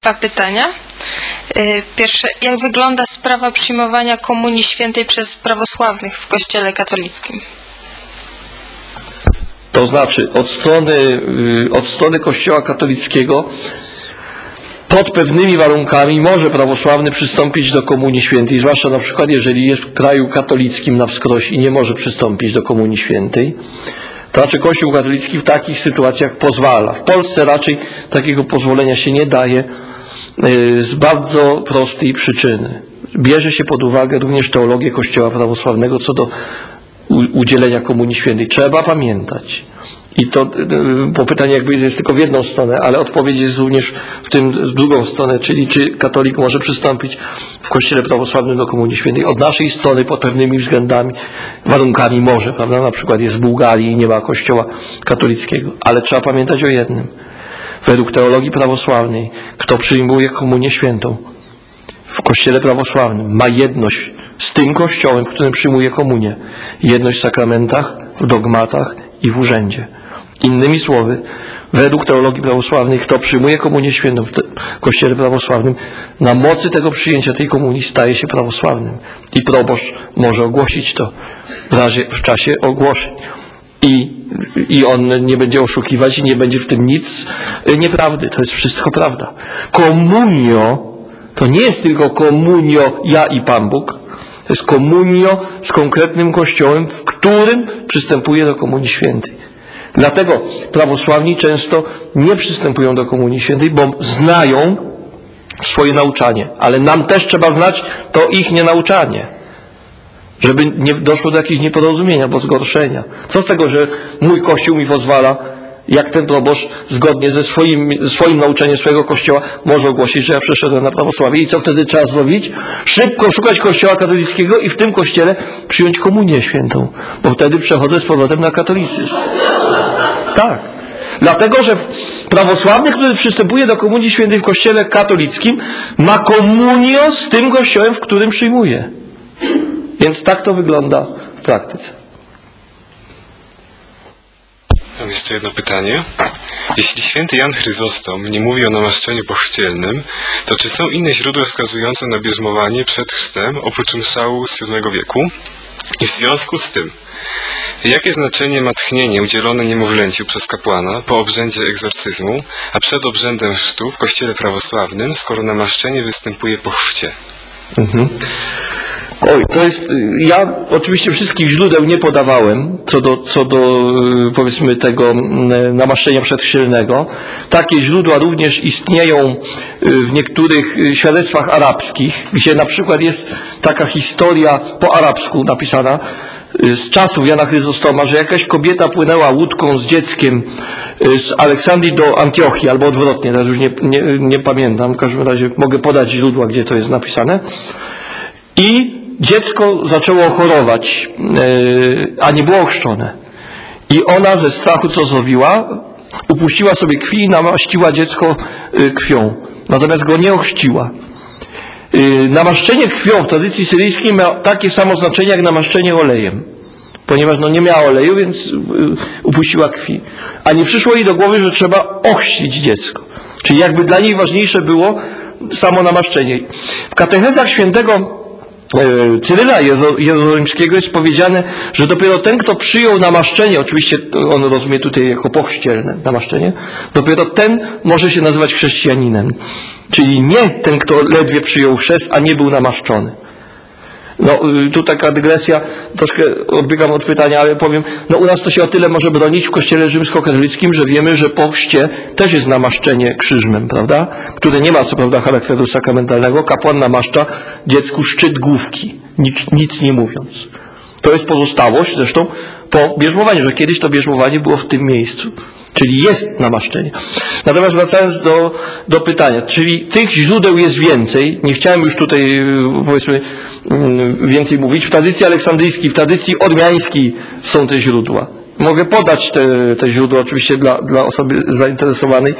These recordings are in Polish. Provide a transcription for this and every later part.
Dwa pytania. Pierwsze, jak wygląda sprawa przyjmowania Komunii Świętej przez prawosławnych w Kościele katolickim? To znaczy, od strony Kościoła katolickiego pod pewnymi warunkami może prawosławny przystąpić do Komunii Świętej, zwłaszcza na przykład jeżeli jest w kraju katolickim na wskroś i nie może przystąpić do Komunii Świętej. To znaczy Kościół katolicki w takich sytuacjach pozwala. W Polsce raczej takiego pozwolenia się nie daje z bardzo prostej przyczyny. Bierze się pod uwagę również teologię Kościoła prawosławnego co do udzielenia Komunii Świętej. Trzeba pamiętać. I to, bo pytanie jakby jest tylko w jedną stronę, ale odpowiedź jest również w drugą stronę, czyli czy katolik może przystąpić w Kościele prawosławnym do Komunii Świętej. Od naszej strony pod pewnymi względami, warunkami może, prawda? Na przykład jest w Bułgarii i nie ma Kościoła katolickiego. Ale trzeba pamiętać o jednym. Według teologii prawosławnej, kto przyjmuje Komunię Świętą w Kościele prawosławnym, ma jedność z tym Kościołem, w którym przyjmuje komunię. Jedność w sakramentach, w dogmatach i w urzędzie. Innymi słowy, według teologii prawosławnej, kto przyjmuje Komunię Świętą w Kościele prawosławnym, na mocy tego przyjęcia tej komunii staje się prawosławnym. I proboszcz może ogłosić to w czasie ogłoszeń. I on nie będzie oszukiwać i nie będzie w tym nic nieprawdy. To jest wszystko prawda. Komunio to nie jest tylko komunio ja i Pan Bóg. To jest komunio z konkretnym Kościołem, w którym przystępuje do Komunii Świętej. Dlatego prawosławni często nie przystępują do Komunii Świętej, bo znają swoje nauczanie. Ale nam też trzeba znać to ich nienauczanie. Żeby nie doszło do jakichś nieporozumienia albo zgorszenia. Co z tego, że mój Kościół mi pozwala, jak ten proboszcz zgodnie ze swoim nauczeniem swojego Kościoła może ogłosić, że ja przeszedłem na prawosławie. I co wtedy trzeba zrobić? Szybko szukać Kościoła katolickiego i w tym Kościele przyjąć Komunię Świętą. Bo wtedy przechodzę z powrotem na katolicyzm. Tak. Dlatego, że prawosławny, który przystępuje do Komunii Świętej w Kościele katolickim, ma komunię z tym Kościołem, w którym przyjmuje. Więc tak to wygląda w praktyce. Mam jeszcze jedno pytanie. Jeśli święty Jan Chryzostom nie mówi o namaszczeniu pochrzcielnym, to czy są inne źródła wskazujące na bierzmowanie przed chrztem, oprócz mszału z VII wieku? I w związku z tym, jakie znaczenie ma tchnienie udzielone niemowlęciu przez kapłana po obrzędzie egzorcyzmu, a przed obrzędem chrztu w Kościele prawosławnym, skoro namaszczenie występuje po chrzcie? To jest, ja oczywiście wszystkich źródeł nie podawałem co do powiedzmy tego namaszczenia przedchrzcielnego. Takie źródła również istnieją w niektórych świadectwach arabskich, gdzie na przykład jest taka historia po arabsku napisana z czasów Jana Chryzostoma, że jakaś kobieta płynęła łódką z dzieckiem z Aleksandrii do Antiochii, albo odwrotnie, teraz już nie pamiętam, w każdym razie mogę podać źródła, gdzie to jest napisane. I dziecko zaczęło chorować, a nie było ochrzczone. I ona ze strachu co zrobiła? Upuściła sobie krwi i namaściła dziecko krwią. Natomiast go nie ochrzciła. Namaszczenie krwią w tradycji syryjskiej ma takie samo znaczenie jak namaszczenie olejem. Ponieważ nie miała oleju, więc upuściła krwi. A nie przyszło jej do głowy, że trzeba ochrzcić dziecko. Czyli jakby dla niej ważniejsze było samo namaszczenie. W katechezach świętego Cyryla Jerozolimskiego jest powiedziane, że dopiero ten, kto przyjął namaszczenie, oczywiście on rozumie tutaj jako pochrzcielne namaszczenie, dopiero ten może się nazywać chrześcijaninem. Czyli nie ten, kto ledwie przyjął chrzest, a nie był namaszczony. Tu taka dygresja, troszkę odbiegam od pytania, ale powiem, u nas to się o tyle może bronić w Kościele rzymskokatolickim, że wiemy, że po chrzcie też jest namaszczenie krzyżmem, prawda? Które nie ma co prawda charakteru sakramentalnego. Kapłan namaszcza dziecku szczyt główki, nic nie mówiąc. To jest pozostałość zresztą po bierzmowaniu, że kiedyś to bierzmowanie było w tym miejscu. Czyli jest namaszczenie. Natomiast wracając do pytania, czyli tych źródeł jest więcej. Nie chciałem już tutaj, powiedzmy, więcej mówić. W tradycji aleksandryjskiej, w tradycji ormiańskiej są te źródła. Mogę podać te źródła oczywiście dla osoby zainteresowanej,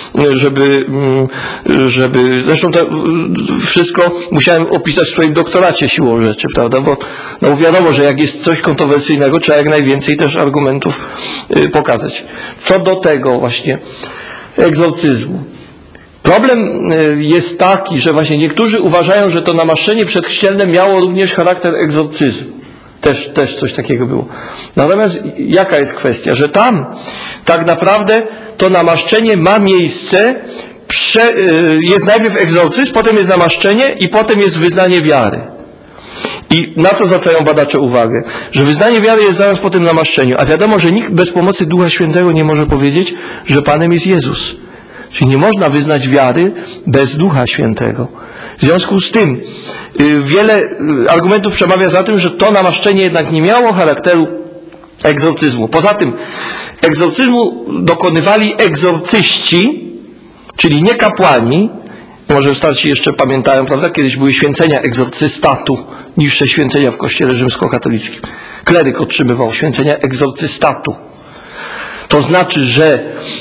żeby zresztą to wszystko musiałem opisać w swoim doktoracie siłą rzeczy, prawda? Bo wiadomo, że jak jest coś kontrowersyjnego, trzeba jak najwięcej też argumentów pokazać. Co do tego właśnie egzorcyzmu. Problem jest taki, że właśnie niektórzy uważają, że to namaszczenie przedchrzcielne miało również charakter egzorcyzmu. Też coś takiego było. Natomiast jaka jest kwestia? Że tam tak naprawdę to namaszczenie ma miejsce, jest najpierw egzorcyzm, potem jest namaszczenie i potem jest wyznanie wiary. I na co zwracają badacze uwagę? Że wyznanie wiary jest zaraz po tym namaszczeniu. A wiadomo, że nikt bez pomocy Ducha Świętego nie może powiedzieć, że Panem jest Jezus. Czyli nie można wyznać wiary bez Ducha Świętego. W związku z tym wiele argumentów przemawia za tym, że to namaszczenie jednak nie miało charakteru egzorcyzmu. Poza tym egzorcyzmu dokonywali egzorcyści, czyli nie kapłani. Może starsi jeszcze pamiętają, prawda? Kiedyś były święcenia egzorcystatu, niższe święcenia w kościele rzymskokatolickim. Kleryk otrzymywał święcenia egzorcystatu. To znaczy, że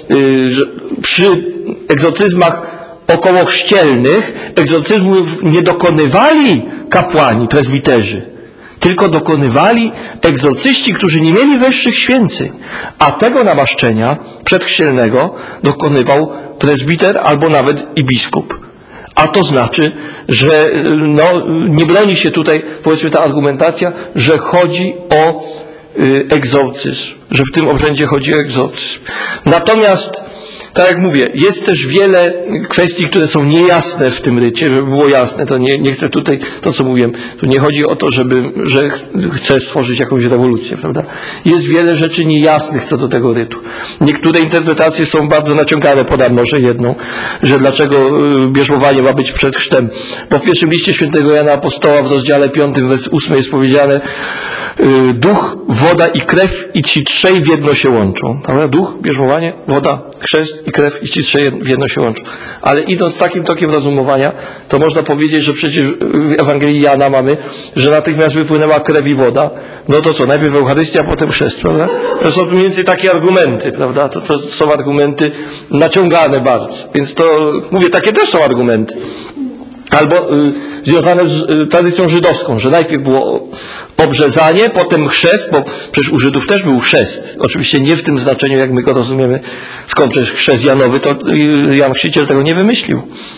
przy egzorcyzmach okołochrzcielnych egzorcyzmów nie dokonywali kapłani, prezbiterzy, tylko dokonywali egzorcyści, którzy nie mieli wyższych święceń. A tego namaszczenia przedchrzcielnego dokonywał prezbiter albo nawet i biskup. A to znaczy, że nie broni się tutaj, powiedzmy, ta argumentacja, że chodzi o egzorcyzm, że w tym obrzędzie chodzi o egzorcyzm. Natomiast, tak jak mówię, jest też wiele kwestii, które są niejasne w tym rycie, żeby było jasne, to nie chcę tutaj, to co mówiłem, tu nie chodzi o to, że chcę stworzyć jakąś rewolucję, prawda? Jest wiele rzeczy niejasnych co do tego rytu. Niektóre interpretacje są bardzo naciągane, podam może jedną, że dlaczego bierzmowanie ma być przed chrztem. Bo w pierwszym liście świętego Jana Apostoła w rozdziale 5, wers 8 jest powiedziane: duch, woda i krew i ci trzej w jedno się łączą. Prawda? Duch, bierzmowanie, woda, chrzest i krew i ci trzej w jedno się łączą. Ale idąc takim tokiem rozumowania, to można powiedzieć, że przecież w Ewangelii Jana mamy, że natychmiast wypłynęła krew i woda. No to co? Najpierw Eucharystia, a potem chrzest, prawda? To są mniej więcej takie argumenty, prawda? To są argumenty naciągane bardzo. Więc to, mówię, takie też są argumenty. Albo związane z tradycją żydowską, że najpierw było obrzezanie, potem chrzest, bo przecież u Żydów też był chrzest. Oczywiście nie w tym znaczeniu, jak my go rozumiemy, skąd przecież chrzest Janowy, to Jan Chrzciciel tego nie wymyślił.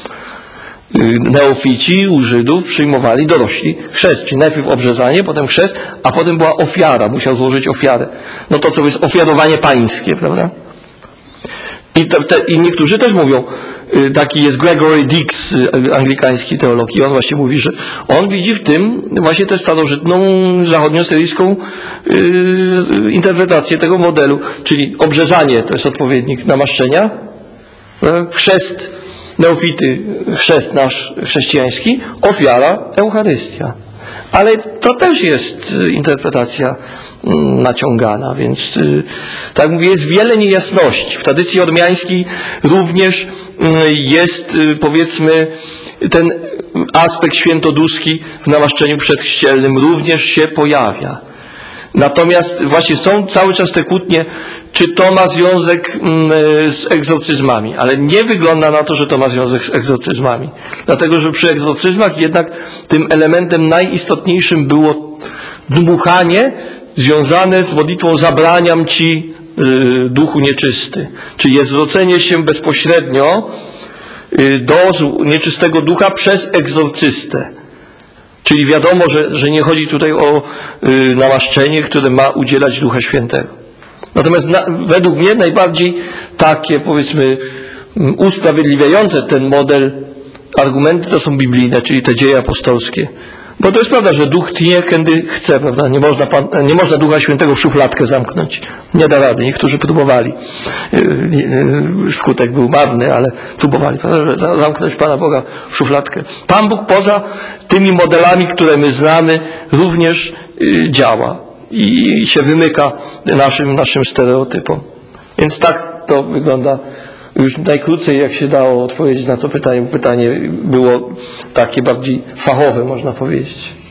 Neofici u Żydów przyjmowali dorośli chrzest, czyli najpierw obrzezanie, potem chrzest, a potem była ofiara, musiał złożyć ofiarę. No to co jest ofiarowanie pańskie, prawda? I niektórzy też mówią, taki jest Gregory Dix, anglikański teolog, i on właśnie mówi, że on widzi w tym właśnie tę starożytną, zachodniosyryjską interpretację tego modelu, czyli obrzezanie to jest odpowiednik namaszczenia, chrzest neofity, chrzest nasz chrześcijański, ofiara, Eucharystia. Ale to też jest interpretacja naciągana, więc tak jak mówię, jest wiele niejasności. W tradycji ormiańskiej również jest, powiedzmy, ten aspekt świętoduski w namaszczeniu przedchrzcielnym również się pojawia. Natomiast właśnie są cały czas te kłótnie, czy to ma związek z egzorcyzmami, ale nie wygląda na to, że to ma związek z egzorcyzmami. Dlatego, że przy egzorcyzmach jednak tym elementem najistotniejszym było dmuchanie związane z modlitwą zabraniam ci duchu nieczysty. Czyli jest zwrócenie się bezpośrednio do nieczystego ducha przez egzorcystę. Czyli wiadomo, że nie chodzi tutaj o namaszczenie, które ma udzielać Ducha Świętego. Natomiast według mnie najbardziej takie, powiedzmy, usprawiedliwiające ten model argumenty to są biblijne, czyli te dzieje apostolskie. Bo to jest prawda, że Duch tnie, kiedy chce, prawda? Nie można Ducha Świętego w szufladkę zamknąć. Nie da rady. Niektórzy próbowali. Skutek był marny, ale próbowali, prawda? Zamknąć Pana Boga w szufladkę. Pan Bóg poza tymi modelami, które my znamy, również działa i się wymyka naszym stereotypom. Więc tak to wygląda już najkrócej, jak się dało odpowiedzieć na to pytanie. Pytanie było takie bardziej fachowe, można powiedzieć.